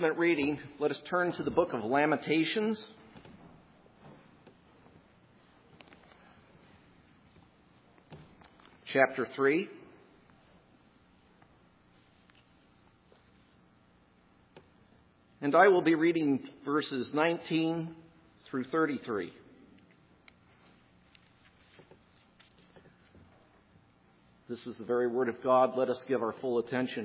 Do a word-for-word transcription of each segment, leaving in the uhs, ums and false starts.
Testament reading, let us turn to the book of Lamentations. Chapter three. And I will be reading verses nineteen through thirty-three. This is the very word of God. Let us give our full attention.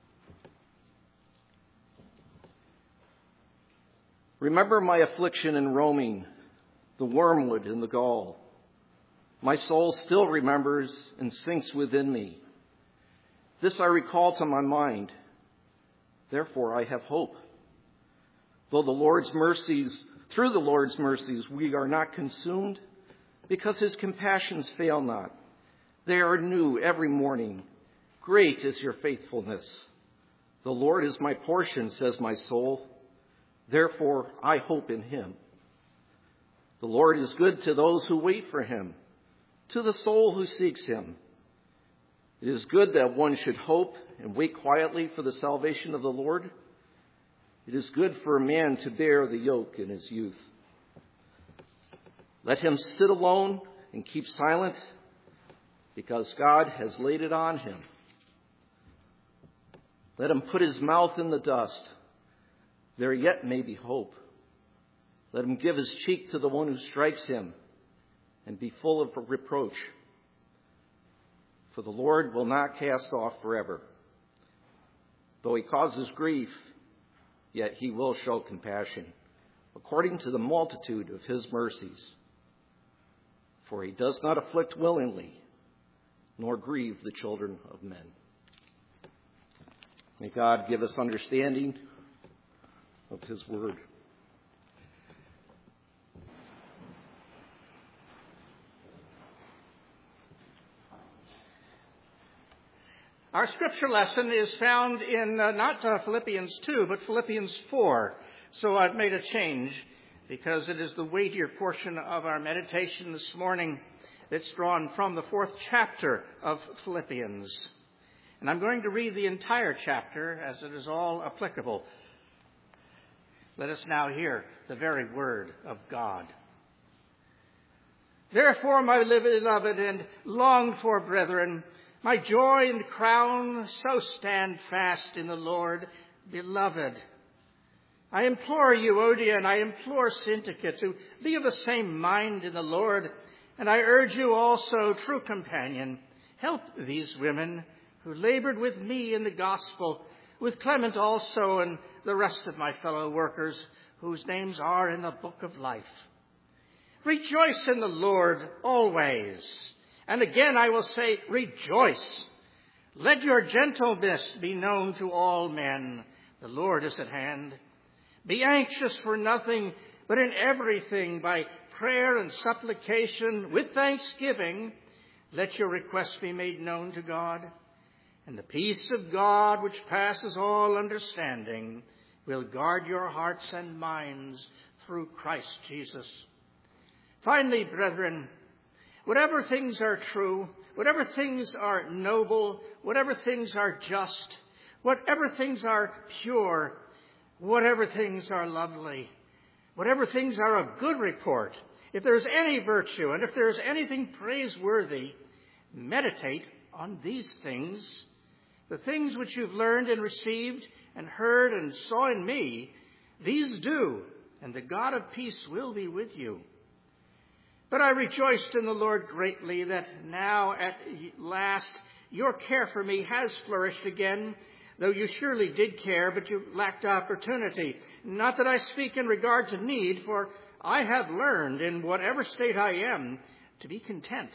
Remember my affliction in roaming, the wormwood and the gall. My soul still remembers and sinks within me. This I recall to my mind. Therefore I have hope. Though the Lord's mercies, through the Lord's mercies, we are not consumed, because his compassions fail not. They are new every morning. Great is your faithfulness. The Lord is my portion, says my soul. Therefore I hope in him. The Lord is good to those who wait for him, to the soul who seeks him. It is good that one should hope and wait quietly for the salvation of the Lord. It is good for a man to bear the yoke in his youth. Let him sit alone and keep silent, because God has laid it on him. Let him put his mouth in the dust. There yet may be hope. Let him give his cheek to the one who strikes him, and be full of reproach. For the Lord will not cast off forever. Though he causes grief, yet he will show compassion, according to the multitude of his mercies. For he does not afflict willingly, nor grieve the children of men. May God give us understanding of his word. Our scripture lesson is found in uh, not uh, Philippians two, but Philippians four. So I've made a change because it is the weightier portion of our meditation this morning that's drawn from the fourth chapter of Philippians. And I'm going to read the entire chapter as it is all applicable. Let us now hear the very word of God. Therefore, my beloved and longed for brethren, my joy and crown, so stand fast in the Lord, beloved. I implore you, Euodia, and I implore Syntyche, to be of the same mind in the Lord. And I urge you also, true companion, help these women who labored with me in the gospel, with Clement also and the rest of my fellow workers, whose names are in the book of life. Rejoice in the Lord always. And again I will say, rejoice. Let your gentleness be known to all men. The Lord is at hand. Be anxious for nothing, but in everything by prayer and supplication with thanksgiving, let your requests be made known to God. And the peace of God, which passes all understanding, will guard your hearts and minds through Christ Jesus. Finally, brethren, whatever things are true, whatever things are noble, whatever things are just, whatever things are pure, whatever things are lovely, whatever things are of good report, if there is any virtue and if there is anything praiseworthy, meditate on these things. The things which you've learned and received and heard and saw in me, these do, and the God of peace will be with you. But I rejoiced in the Lord greatly that now at last your care for me has flourished again, though you surely did care, but you lacked opportunity. Not that I speak in regard to need, for I have learned in whatever state I am to be content.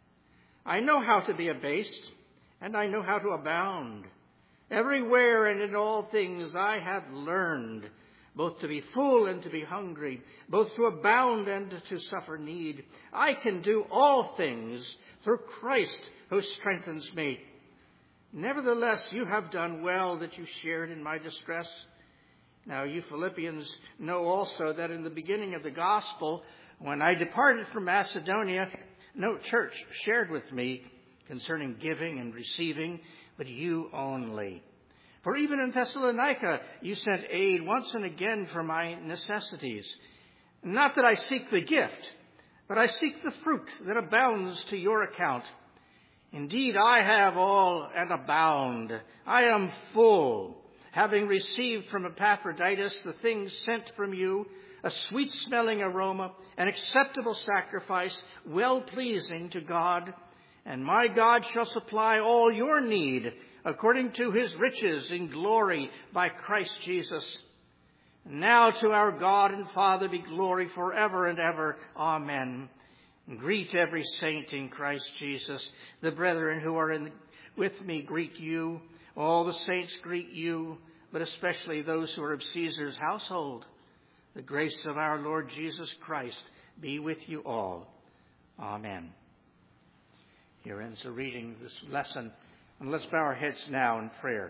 I know how to be abased, and I know how to abound. Everywhere and in all things I have learned, both to be full and to be hungry, both to abound and to suffer need. I can do all things through Christ who strengthens me. Nevertheless, you have done well that you shared in my distress. Now you Philippians know also that in the beginning of the gospel, when I departed from Macedonia, no church shared with me concerning giving and receiving, but you only. For even in Thessalonica you sent aid once and again for my necessities. Not that I seek the gift, but I seek the fruit that abounds to your account. Indeed, I have all and abound. I am full, having received from Epaphroditus the things sent from you, a sweet-smelling aroma, an acceptable sacrifice, well-pleasing to God. And my God shall supply all your need according to his riches in glory by Christ Jesus. Now to our God and Father be glory forever and ever. Amen. Greet every saint in Christ Jesus. The brethren who are in, with me greet you. All the saints greet you, but especially those who are of Caesar's household. The grace of our Lord Jesus Christ be with you all. Amen. Here ends the reading of this lesson. And let's bow our heads now in prayer.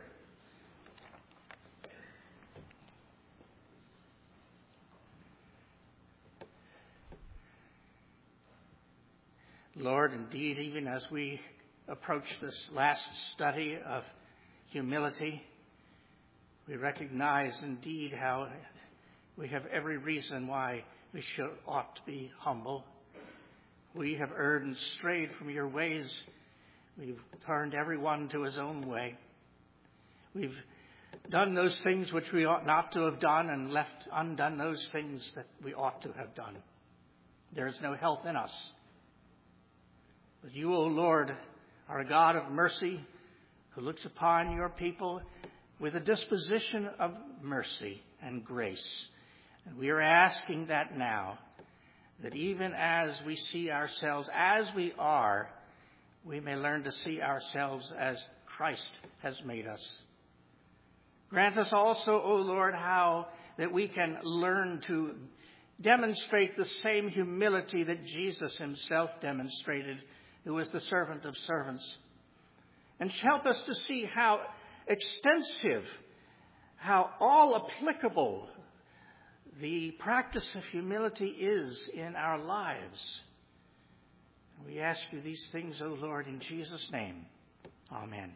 Lord, indeed, even as we approach this last study of humility, we recognize indeed how we have every reason why we should ought to be humble. We have erred and strayed from your ways. We've turned everyone to his own way. We've done those things which we ought not to have done and left undone those things that we ought to have done. There is no health in us. But you, O Lord, are a God of mercy who looks upon your people with a disposition of mercy and grace. And we are asking that now, that even as we see ourselves as we are, we may learn to see ourselves as Christ has made us. Grant us also, O Lord, how that we can learn to demonstrate the same humility that Jesus himself demonstrated, who was the servant of servants. And help us to see how extensive, how all applicable the practice of humility is in our lives. We ask you these things, O Lord, in Jesus' name. Amen.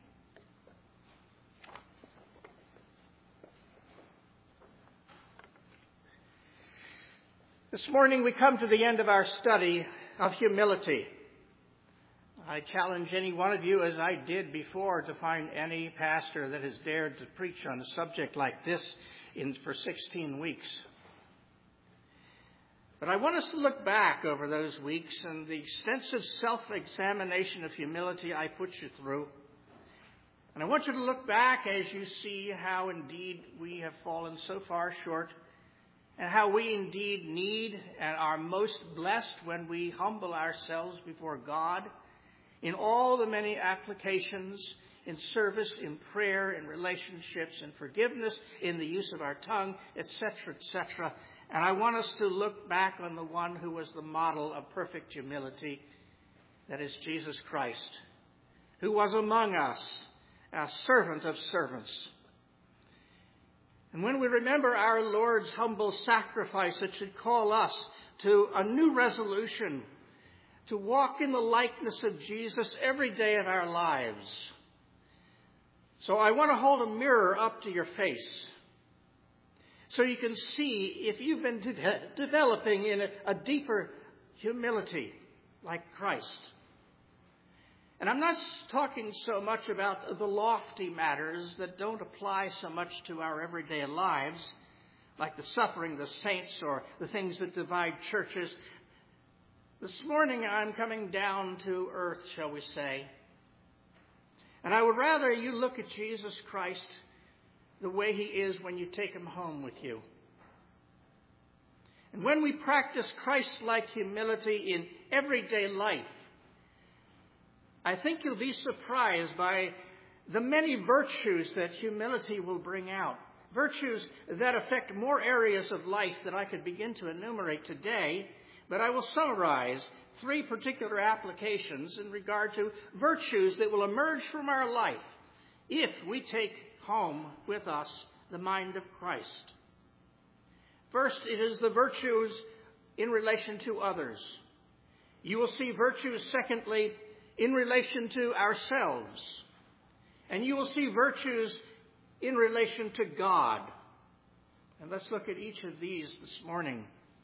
This morning we come to the end of our study of humility. I challenge any one of you, as I did before, to find any pastor that has dared to preach on a subject like this in for sixteen weeks. But I want us to look back over those weeks and the extensive self-examination of humility I put you through. And I want you to look back as you see how indeed we have fallen so far short, and how we indeed need and are most blessed when we humble ourselves before God in all the many applications, in service, in prayer, in relationships, in forgiveness, in the use of our tongue, et cetera, et cetera. And I want us to look back on the one who was the model of perfect humility, that is Jesus Christ, who was among us, a servant of servants. And when we remember our Lord's humble sacrifice, it should call us to a new resolution to walk in the likeness of Jesus every day of our lives. So I want to hold a mirror up to your face so you can see if you've been de- developing in a, a deeper humility like Christ. And I'm not talking so much about the lofty matters that don't apply so much to our everyday lives, like the suffering of the saints or the things that divide churches. This morning I'm coming down to earth, shall we say. And I would rather you look at Jesus Christ the way he is when you take him home with you. And when we practice Christ-like humility in everyday life, I think you'll be surprised by the many virtues that humility will bring out. Virtues that affect more areas of life than I could begin to enumerate today. But I will summarize three particular applications in regard to virtues that will emerge from our life if we take home with us the mind of Christ. First, it is the virtues in relation to others. You will see virtues, secondly, in relation to ourselves. And you will see virtues in relation to God. And let's look at each of these this morning.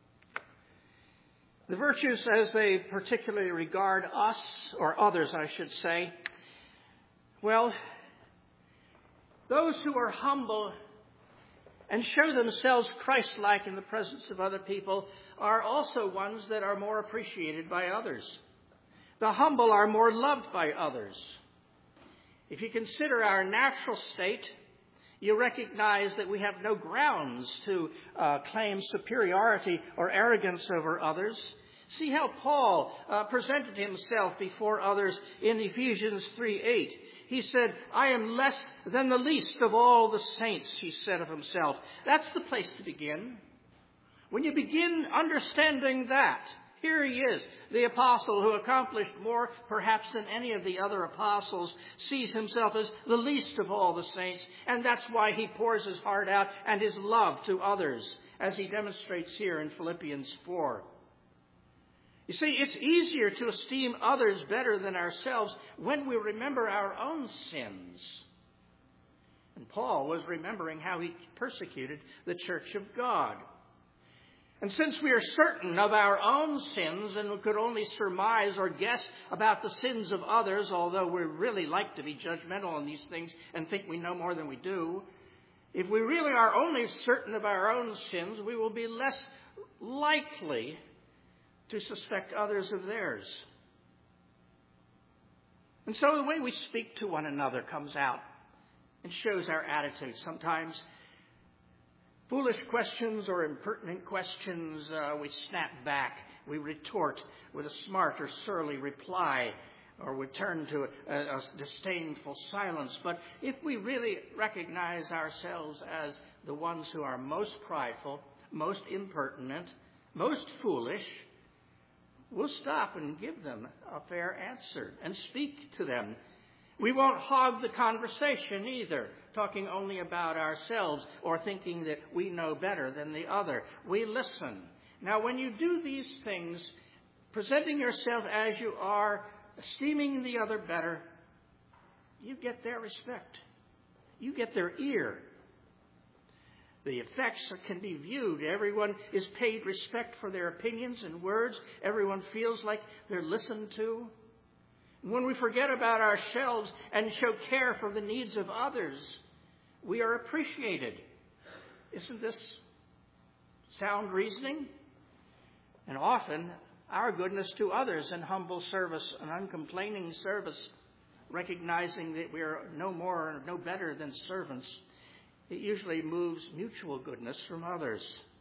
The virtues as they particularly regard us, or others I should say, well, those who are humble and show themselves Christ-like in the presence of other people are also ones that are more appreciated by others. The humble are more loved by others. If you consider our natural state, you recognize that we have no grounds to uh, claim superiority or arrogance over others. See how Paul uh, presented himself before others in Ephesians three eight. He said, I am less than the least of all the saints, he said of himself. That's the place to begin. When you begin understanding that, here he is, the apostle who accomplished more perhaps than any of the other apostles, sees himself as the least of all the saints, and that's why he pours his heart out and his love to others, as he demonstrates here in Philippians four. You see, it's easier to esteem others better than ourselves when we remember our own sins. And Paul was remembering how he persecuted the church of God. And since we are certain of our own sins and could only surmise or guess about the sins of others, although we really like to be judgmental on these things and think we know more than we do, if we really are only certain of our own sins, we will be less likely to suspect others of theirs. And so the way we speak to one another comes out and shows our attitude. Sometimes foolish questions or impertinent questions, uh, we snap back. We retort with a smart or surly reply, or we turn to a, a disdainful silence. But if we really recognize ourselves as the ones who are most prideful, most impertinent, most foolish, we'll stop and give them a fair answer and speak to them. We won't hog the conversation either, talking only about ourselves or thinking that we know better than the other. We listen. Now, when you do these things, presenting yourself as you are, esteeming the other better, you get their respect. You get their ear. The effects can be viewed. Everyone is paid respect for their opinions and words. Everyone feels like they're listened to. When we forget about ourselves and show care for the needs of others, we are appreciated. Isn't this sound reasoning? And often, our goodness to others in humble service and uncomplaining service, recognizing that we are no more, no better than servants, it usually moves mutual goodness from others.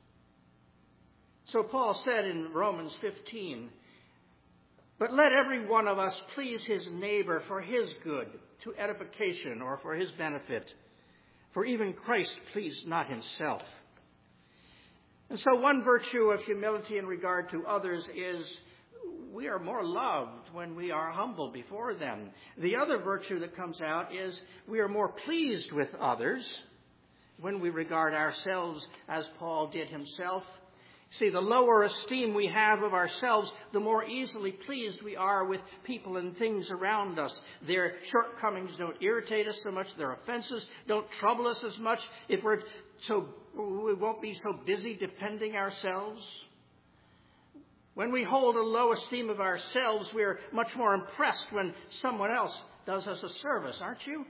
So Paul said in Romans fifteen, but let every one of us please his neighbor for his good, to edification or for his benefit. For even Christ pleased not himself. And so one virtue of humility in regard to others is we are more loved when we are humble before them. The other virtue that comes out is we are more pleased with others when we regard ourselves as Paul did himself. See, the lower esteem we have of ourselves, the more easily pleased we are with people and things around us. Their shortcomings don't irritate us so much. Their offenses don't trouble us as much. If we're so, we won't be so busy defending ourselves. When we hold a low esteem of ourselves, we're much more impressed when someone else does us a service, aren't you?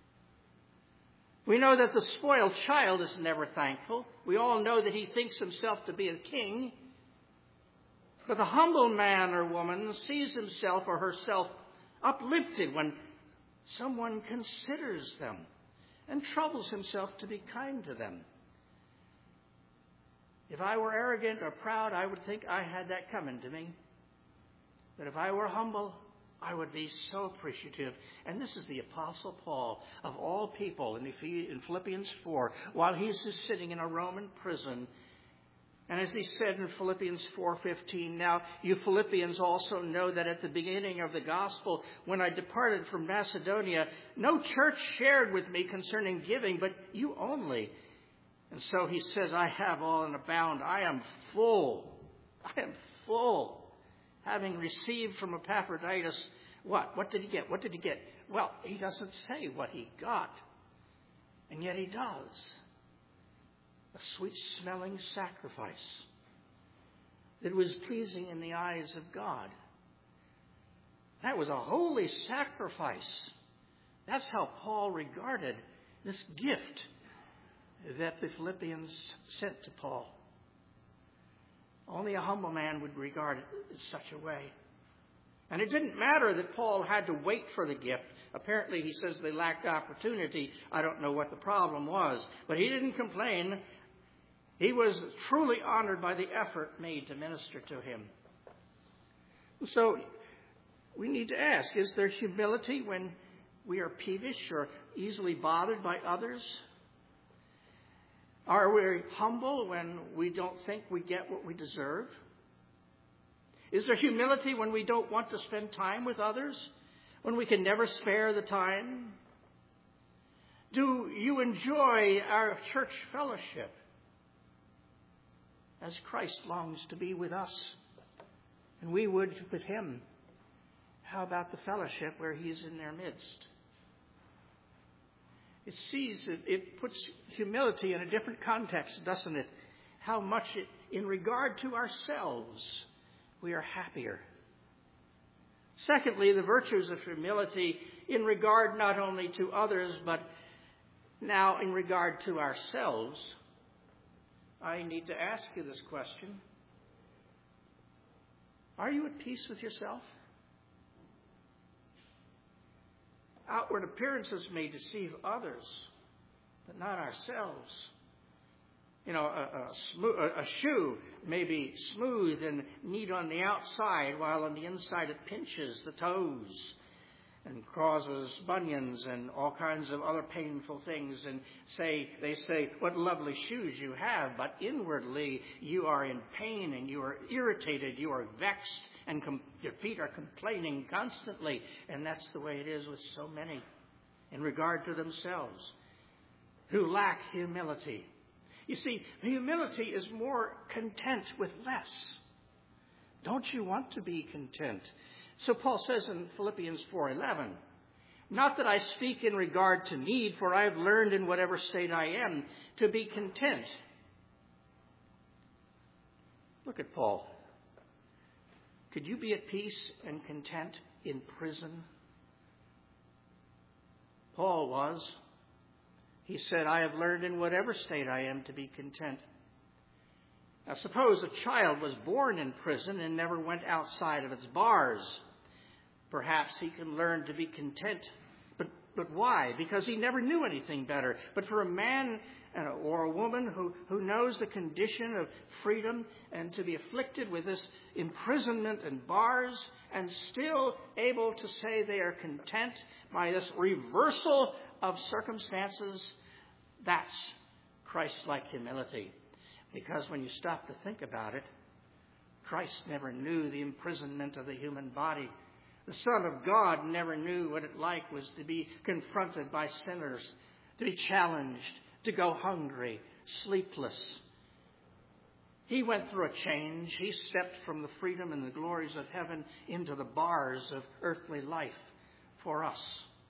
We know that the spoiled child is never thankful. We all know that he thinks himself to be a king. But the humble man or woman sees himself or herself uplifted when someone considers them and troubles himself to be kind to them. If I were arrogant or proud, I would think I had that coming to me. But if I were humble, I would be so appreciative. And this is the Apostle Paul, of all people, in Philippians four, while he's just sitting in a Roman prison. And as he said in Philippians four fifteen, now you Philippians also know that at the beginning of the gospel, when I departed from Macedonia, no church shared with me concerning giving, but you only. And so he says, I have all and abound. I am full. I am full. Having received from Epaphroditus, what? What did he get? What did he get? Well, he doesn't say what he got. And yet he does. A sweet-smelling sacrifice that was pleasing in the eyes of God. That was a holy sacrifice. That's how Paul regarded this gift that the Philippians sent to Paul. Only a humble man would regard it in such a way. And it didn't matter that Paul had to wait for the gift. Apparently, he says they lacked opportunity. I don't know what the problem was. But he didn't complain. He was truly honored by the effort made to minister to him. So, we need to ask, is there humility when we are peevish or easily bothered by others? Are we humble when we don't think we get what we deserve? Is there humility when we don't want to spend time with others? When we can never spare the time? Do you enjoy our church fellowship as Christ longs to be with us and we would with him? How about the fellowship where he's in their midst? It sees, it, it puts humility in a different context, doesn't it? How much it, in regard to ourselves, we are happier. Secondly, the virtues of humility in regard not only to others, but now in regard to ourselves. I need to ask you this question. Are you at peace with yourself? Outward appearances may deceive others, but not ourselves. You know, a, a, smooth, a, a shoe may be smooth and neat on the outside, while on the inside it pinches the toes and causes bunions and all kinds of other painful things. And say they say, "What lovely shoes you have!" But inwardly, you are in pain and you are irritated, you are vexed, and com- your feet are complaining constantly. And that's the way it is with so many in regard to themselves who lack humility. You see, humility is more content with less. Don't you want to be content? So Paul says in Philippians four eleven, "Not that I speak in regard to need, for I have learned in whatever state I am to be content." Look at Paul. Could you be at peace and content in prison? Paul was. He said, "I have learned in whatever state I am to be content." Now, suppose a child was born in prison and never went outside of its bars. Perhaps he can learn to be content. But, but why? Because he never knew anything better. But for a man or a woman who, who knows the condition of freedom and to be afflicted with this imprisonment and bars and still able to say they are content by this reversal of circumstances, that's Christ-like humility. Because when you stop to think about it, Christ never knew the imprisonment of the human body. The Son of God never knew what it like was to be confronted by sinners, to be challenged, to go hungry, sleepless. He went through a change. He stepped from the freedom and the glories of heaven into the bars of earthly life for us.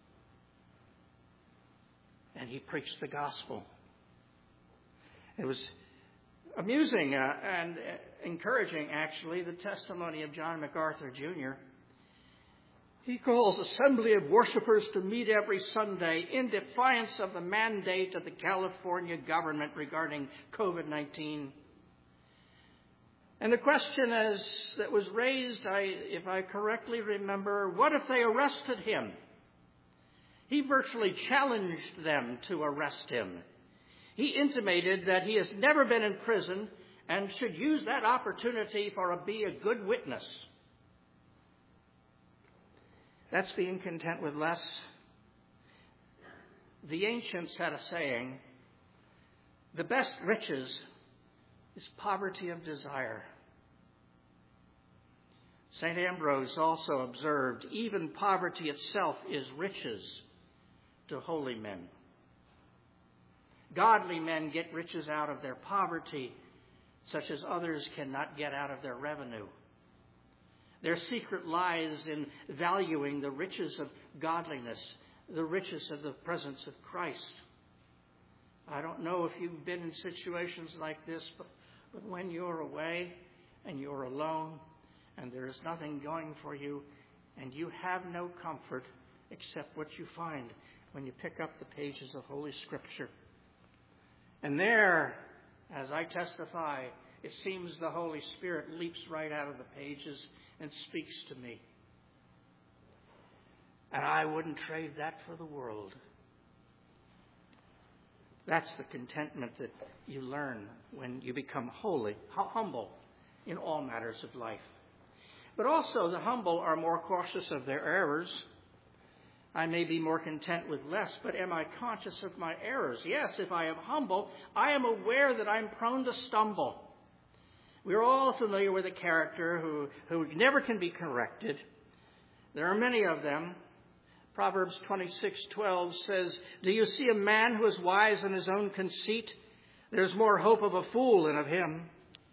And he preached the gospel. It was amusing uh, and uh, encouraging, actually, the testimony of John MacArthur Junior He calls assembly of worshipers to meet every Sunday in defiance of the mandate of the California government regarding covid nineteen. And the question is, that was raised, I, if I correctly remember, what if they arrested him? He virtually challenged them to arrest him. He intimated that he has never been in prison and should use that opportunity for a, be a good witness. That's being content with less. The ancients had a saying, "The best riches is poverty of desire." Saint Ambrose also observed, "Even poverty itself is riches to holy men." Godly men get riches out of their poverty, such as others cannot get out of their revenue. Their secret lies in valuing the riches of godliness, the riches of the presence of Christ. I don't know if you've been in situations like this, but, but when you're away and you're alone and there is nothing going for you and you have no comfort except what you find when you pick up the pages of Holy Scripture. And there, as I testify, it seems the Holy Spirit leaps right out of the pages and speaks to me. And I wouldn't trade that for the world. That's the contentment that you learn when you become holy, humble in all matters of life. But also the humble are more cautious of their errors. I may be more content with less, but am I conscious of my errors? Yes, if I am humble, I am aware that I'm prone to stumble. We're all familiar with a character who, who never can be corrected. There are many of them. Proverbs twenty-six twelve says, "Do you see a man who is wise in his own conceit? There's more hope of a fool than of him."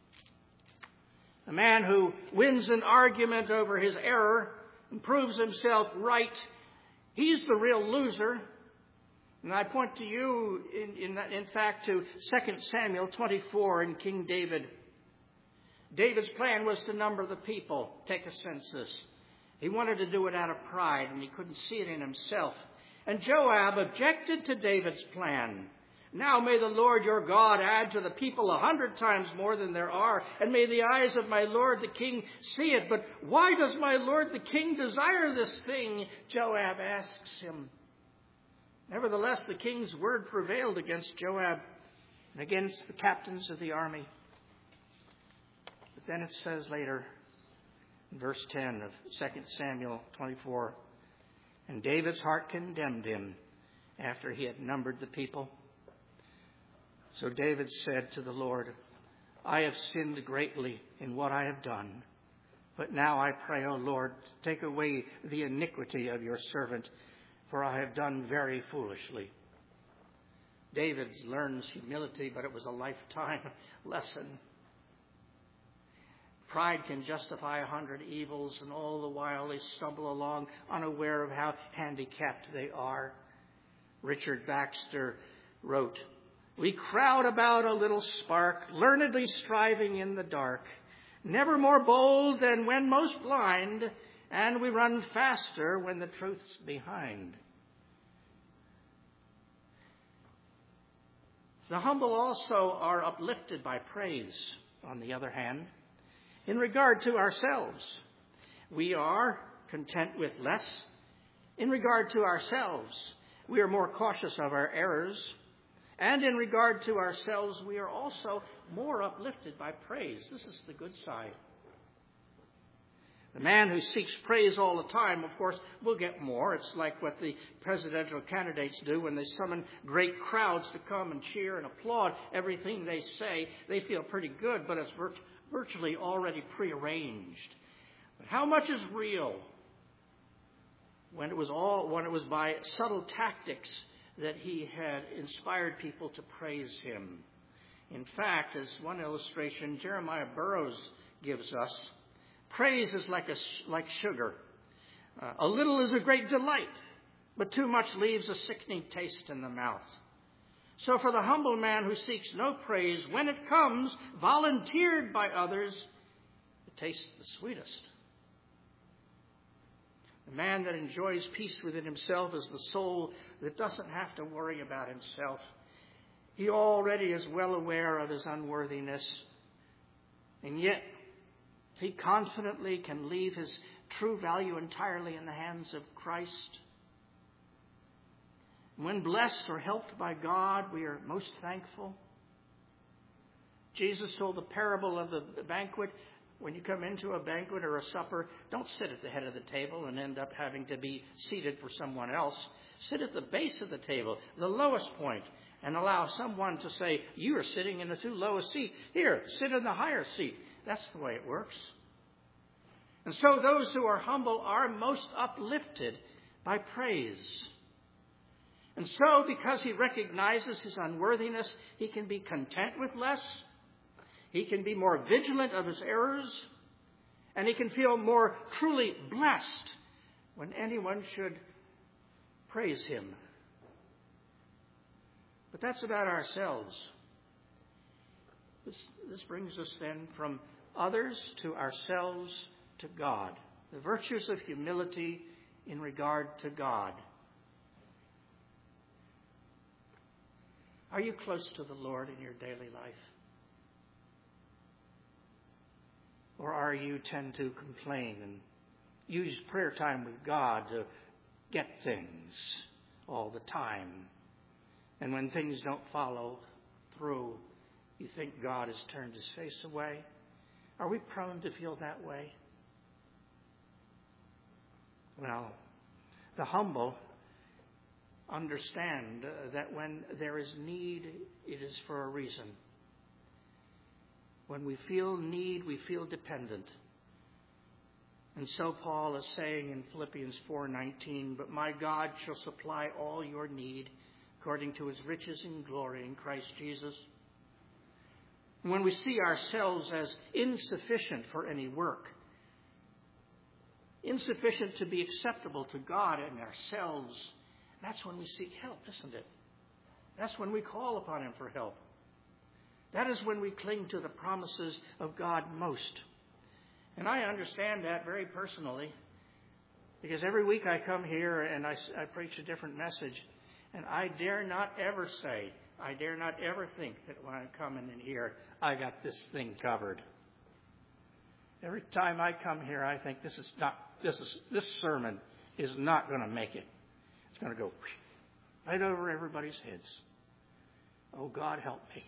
A man who wins an argument over his error and proves himself right, he's the real loser. And I point to you, in, in, in fact, to Second Samuel twenty-four and King David. David's plan was to number the people, take a census. He wanted to do it out of pride, and he couldn't see it in himself. And Joab objected to David's plan. "Now may the Lord your God add to the people a hundred times more than there are, and may the eyes of my lord the king see it. But why does my lord the king desire this thing?" Joab asks him. Nevertheless, the king's word prevailed against Joab and against the captains of the army. But then it says later, in verse ten of Second Samuel twenty-four, "And David's heart condemned him after he had numbered the people. So David said to the Lord, I have sinned greatly in what I have done. But now I pray, O Lord, take away the iniquity of your servant, for I have done very foolishly." David learns humility, but it was a lifetime lesson. Pride can justify a hundred evils, and all the while they stumble along, unaware of how handicapped they are. Richard Baxter wrote, "We crowd about a little spark, learnedly striving in the dark, never more bold than when most blind, and we run faster when the truth's behind." The humble also are uplifted by praise, on the other hand. In regard to ourselves, we are content with less. In regard to ourselves, we are more cautious of our errors. And in regard to ourselves, we are also more uplifted by praise. This is the good side. The man who seeks praise all the time, of course, will get more. It's like what the presidential candidates do when they summon great crowds to come and cheer and applaud everything they say. They feel pretty good, but it's virt- virtually already prearranged. But how much is real when it was all when it was by subtle tactics that he had inspired people to praise him? In fact, as one illustration Jeremiah Burroughs gives us, praise is like a like sugar. Uh, a little is a great delight, but too much leaves a sickening taste in the mouth. So for the humble man who seeks no praise, when it comes, volunteered by others, it tastes the sweetest. The man that enjoys peace within himself is the soul that doesn't have to worry about himself. He already is well aware of his unworthiness, and yet he confidently can leave his true value entirely in the hands of Christ. When blessed or helped by God, we are most thankful. Jesus told the parable of the banquet. When you come into a banquet or a supper, don't sit at the head of the table and end up having to be seated for someone else. Sit at the base of the table, the lowest point, and allow someone to say, "You are sitting in the too low a seat. Here, sit in the higher seat." That's the way it works. And so those who are humble are most uplifted by praise. And so, because he recognizes his unworthiness, he can be content with less. He can be more vigilant of his errors. And he can feel more truly blessed when anyone should praise him. But that's about ourselves. This, this brings us then from others to ourselves to God. The virtues of humility in regard to God. Are you close to the Lord in your daily life? Or are you tend to complain and use prayer time with God to get things all the time? And when things don't follow through, you think God has turned his face away? Are we prone to feel that way? Well, the humble understand uh, that when there is need, it is for a reason. When we feel need, we feel dependent. And so Paul is saying in Philippians four nineteen, "But my God shall supply all your need according to his riches in glory in Christ Jesus." And when we see ourselves as insufficient for any work, insufficient to be acceptable to God and ourselves, that's when we seek help, isn't it? That's when we call upon him for help. That is when we cling to the promises of God most. And I understand that very personally, because every week I come here and I, I preach a different message, and I dare not ever say, I dare not ever think that when I come in here, I got this thing covered. Every time I come here, I think this is not, this is, this sermon is not going to make it. It's going to go right over everybody's heads. Oh, God, help me.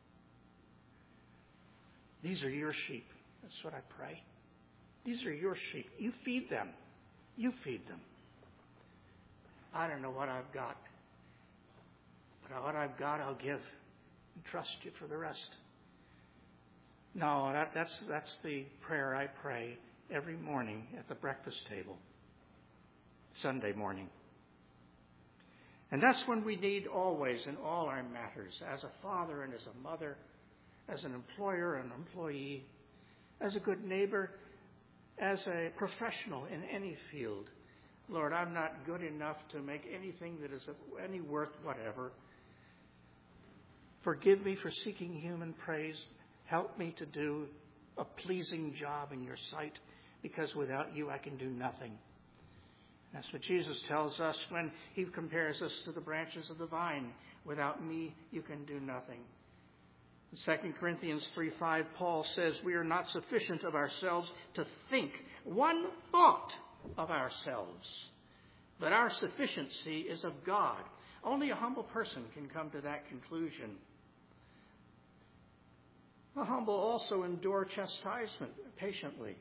These are your sheep. That's what I pray. These are your sheep. You feed them. You feed them. I don't know what I've got. But what I've got, I'll give. And trust you for the rest. No, that, that's, that's the prayer I pray every morning at the breakfast table. Sunday morning. And that's when we need always in all our matters, as a father and as a mother, as an employer and employee, as a good neighbor, as a professional in any field. Lord, I'm not good enough to make anything that is of any worth whatever. Forgive me for seeking human praise. Help me to do a pleasing job in your sight, because without you I can do nothing. That's what Jesus tells us when he compares us to the branches of the vine. Without me, you can do nothing. In Second Corinthians three five, Paul says, "We are not sufficient of ourselves to think one thought of ourselves, but our sufficiency is of God." Only a humble person can come to that conclusion. The humble also endure chastisement patiently.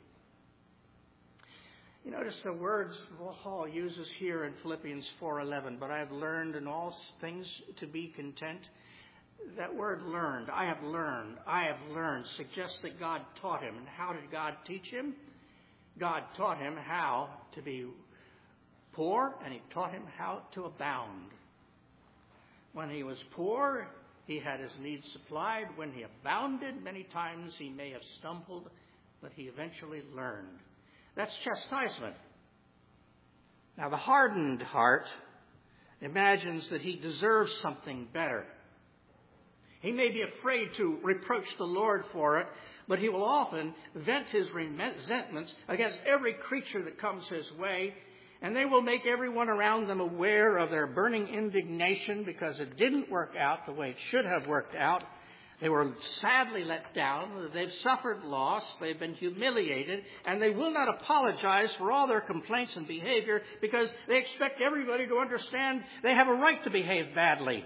You notice the words Paul uses here in Philippians four eleven, "But I have learned in all things to be content." That word learned, I have learned, I have learned, suggests that God taught him. And how did God teach him? God taught him how to be poor, and he taught him how to abound. When he was poor, he had his needs supplied. When he abounded, many times he may have stumbled, but he eventually learned. That's chastisement. Now, the hardened heart imagines that he deserves something better. He may be afraid to reproach the Lord for it, but he will often vent his resentments against every creature that comes his way, and they will make everyone around them aware of their burning indignation because it didn't work out the way it should have worked out. They were sadly let down. They've suffered loss. They've been humiliated. And they will not apologize for all their complaints and behavior because they expect everybody to understand they have a right to behave badly.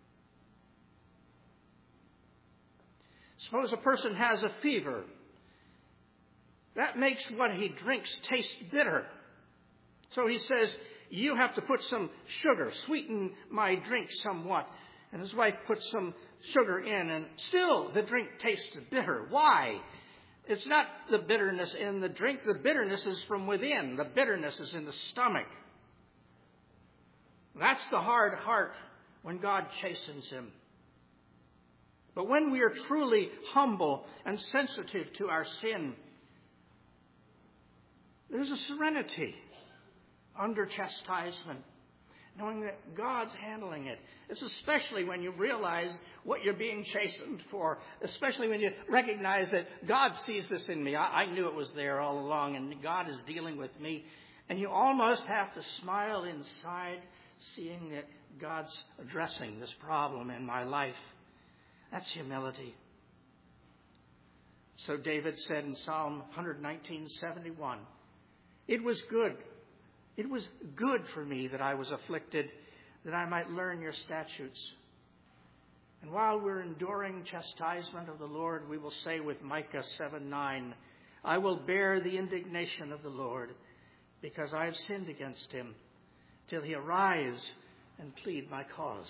Suppose a person has a fever. That makes what he drinks taste bitter. So he says, "You have to put some sugar, sweeten my drink somewhat." And his wife puts some sugar in, and still the drink tastes bitter. Why? It's not the bitterness in the drink. The bitterness is from within. The bitterness is in the stomach. That's the hard heart when God chastens him. But when we are truly humble and sensitive to our sin, there's a serenity under chastisement. knowing that God's handling it. It's especially when you realize what you're being chastened for, especially when you recognize that God sees this in me. I, I knew it was there all along, and God is dealing with me. And you almost have to smile inside, seeing that God's addressing this problem in my life. That's humility. So David said in Psalm one nineteen, seventy-one, "It was good. It was good for me that I was afflicted, that I might learn your statutes." And while we're enduring chastisement of the Lord, we will say with Micah seven nine, "I will bear the indignation of the Lord, because I have sinned against him, till he arise and plead my cause."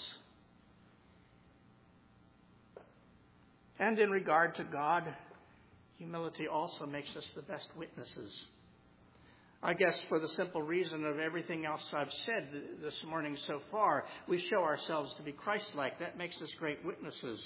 And in regard to God, humility also makes us the best witnesses. I guess for the simple reason of everything else I've said this morning so far, we show ourselves to be Christ-like. That makes us great witnesses.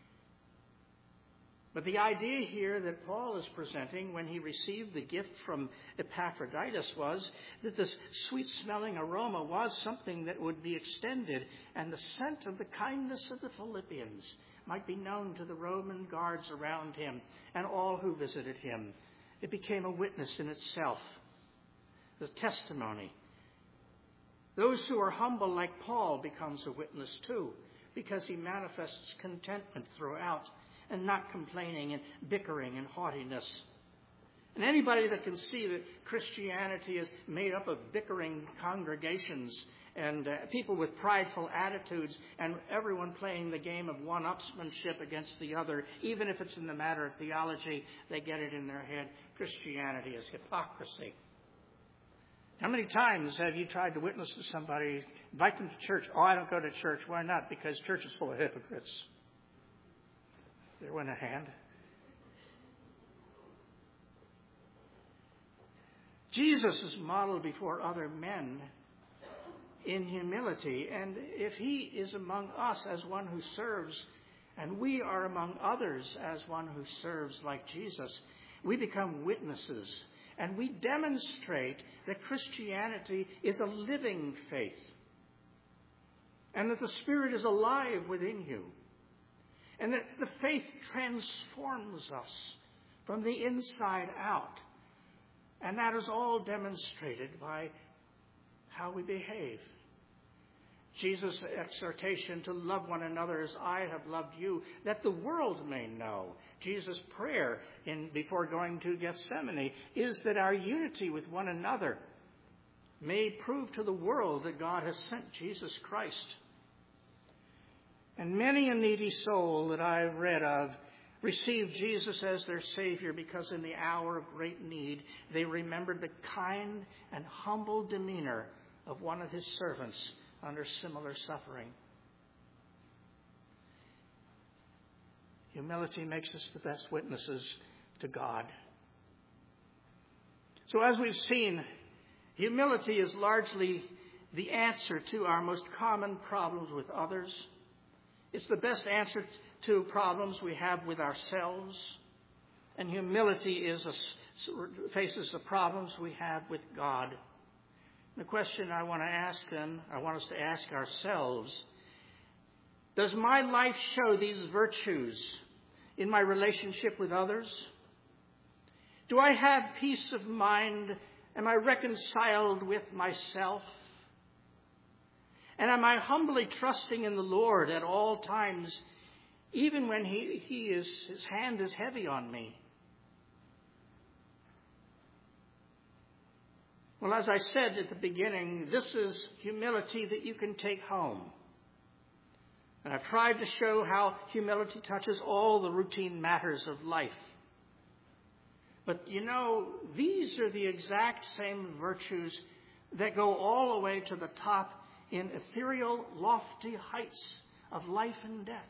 But the idea here that Paul is presenting when he received the gift from Epaphroditus was that this sweet-smelling aroma was something that would be extended, and the scent of the kindness of the Philippians might be known to the Roman guards around him and all who visited him. It became a witness in itself. The testimony. Those who are humble like Paul becomes a witness too, because he manifests contentment throughout and not complaining and bickering and haughtiness. And anybody that can see that Christianity is made up of bickering congregations and uh, people with prideful attitudes and everyone playing the game of one-upsmanship against the other, even if it's in the matter of theology, they get it in their head. Christianity is hypocrisy. How many times have you tried to witness to somebody, invite them to church? "Oh, I don't go to church." Why not? Because church is full of hypocrites. There went a hand. Jesus is modeled before other men in humility. And if he is among us as one who serves, and we are among others as one who serves like Jesus, we become witnesses. And we demonstrate that Christianity is a living faith. And that the Spirit is alive within you. And that the faith transforms us from the inside out. And that is all demonstrated by how we behave. Jesus' exhortation to love one another as I have loved you, that the world may know. Jesus' prayer in before going to Gethsemane is that our unity with one another may prove to the world that God has sent Jesus Christ. And many a needy soul that I've read of received Jesus as their Savior because in the hour of great need they remembered the kind and humble demeanor of one of his servants under similar suffering. Humility makes us the best witnesses to God. So as we've seen, humility is largely the answer to our most common problems with others. It's the best answer to problems we have with ourselves. And humility is a, faces the problems we have with God. The question I want to ask then, I want us to ask ourselves, does my life show these virtues in my relationship with others? Do I have peace of mind? Am I reconciled with myself? And am I humbly trusting in the Lord at all times, even when he, he is, his hand is heavy on me? Well, as I said at the beginning, this is humility that you can take home. And I've tried to show how humility touches all the routine matters of life. But you know, these are the exact same virtues that go all the way to the top in ethereal, lofty heights of life and death.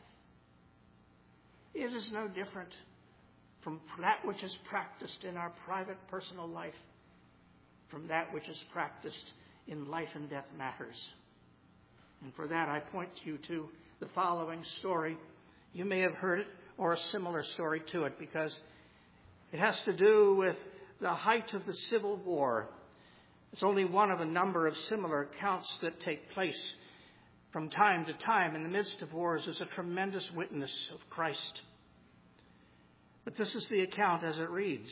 It is no different from that which is practiced in our private personal life from that which is practiced in life and death matters. And for that, I point you to the following story. You may have heard it or a similar story to it because it has to do with the height of the Civil War. It's only one of a number of similar accounts that take place from time to time in the midst of wars as a tremendous witness of Christ. But this is the account as it reads.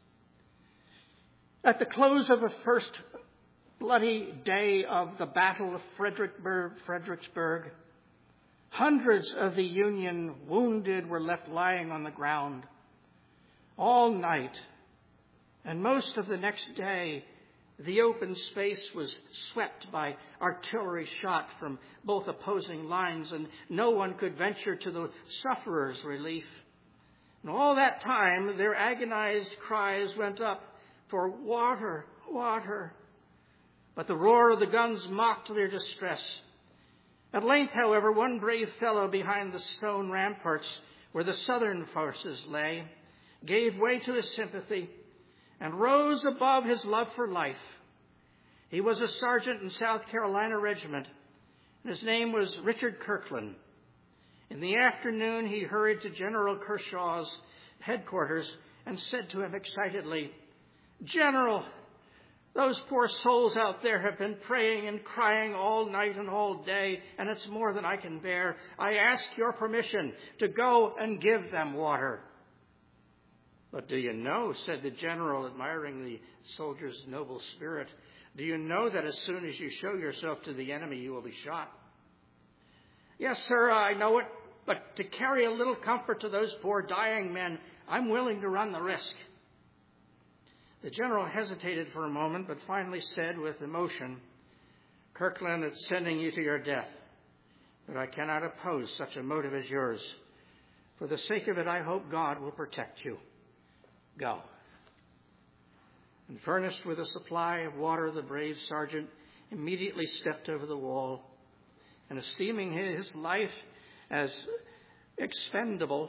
At the close of the first bloody day of the Battle of Fredericksburg, Fredericksburg, hundreds of the Union wounded were left lying on the ground. All night and most of the next day, the open space was swept by artillery shot from both opposing lines, and no one could venture to the sufferers' relief. And all that time, their agonized cries went up for water, water. But the roar of the guns mocked their distress. At length, however, one brave fellow behind the stone ramparts where the Southern forces lay gave way to his sympathy and rose above his love for life. He was a sergeant in South Carolina Regiment, and his name was Richard Kirkland. In the afternoon, he hurried to General Kershaw's headquarters and said to him excitedly, "General, those poor souls out there have been praying and crying all night and all day, and it's more than I can bear. I ask your permission to go and give them water." "But do you know," said the general, admiring the soldier's noble spirit, "do you know that as soon as you show yourself to the enemy, you will be shot?" "Yes, sir, I know it, but to carry a little comfort to those poor dying men, I'm willing to run the risk." The general hesitated for a moment, but finally said with emotion, "Kirkland, it's sending you to your death, but I cannot oppose such a motive as yours. For the sake of it, I hope God will protect you. Go." And furnished with a supply of water, the brave sergeant immediately stepped over the wall, and esteeming his life as expendable,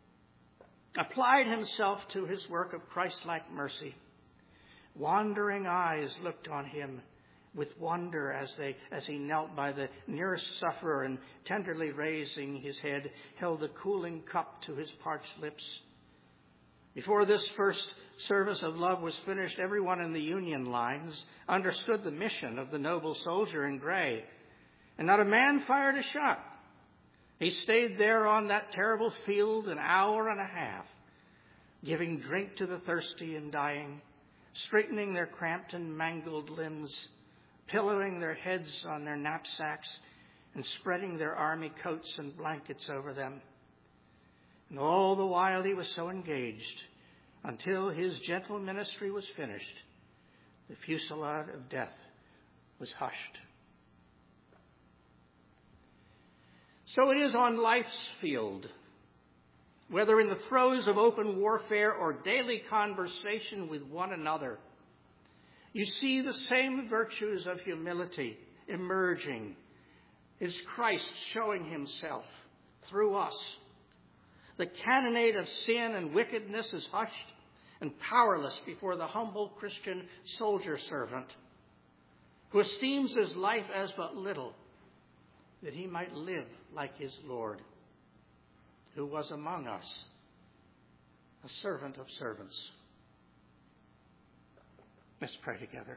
applied himself to his work of Christ-like mercy. Wandering eyes looked on him with wonder as they, as he knelt by the nearest sufferer and, tenderly raising his head, held a cooling cup to his parched lips. Before this first service of love was finished, everyone in the Union lines understood the mission of the noble soldier in gray, and not a man fired a shot. He stayed there on that terrible field an hour and a half, giving drink to the thirsty and dying, straightening their cramped and mangled limbs, pillowing their heads on their knapsacks, and spreading their army coats and blankets over them. And all the while he was so engaged, until his gentle ministry was finished, the fusillade of death was hushed. So it is on life's field, whether in the throes of open warfare or daily conversation with one another, you see the same virtues of humility emerging. Is Christ showing himself through us? The cannonade of sin and wickedness is hushed and powerless before the humble Christian soldier servant who esteems his life as but little, that he might live like his Lord, who was among us a servant of servants. Let's pray together.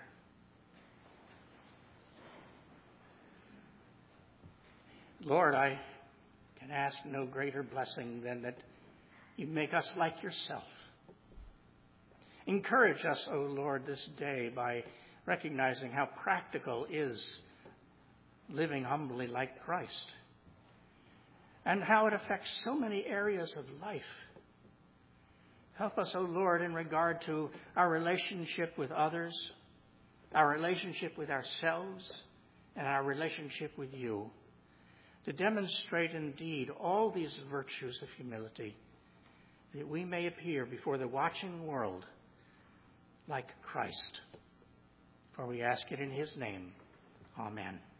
Lord, I can ask no greater blessing than that you make us like yourself. Encourage us, O Lord, this day by recognizing how practical is living humbly like Christ, and how it affects so many areas of life. Help us, O Lord, in regard to our relationship with others, our relationship with ourselves, and our relationship with you, to demonstrate indeed all these virtues of humility, that we may appear before the watching world like Christ. For we ask it in his name. Amen.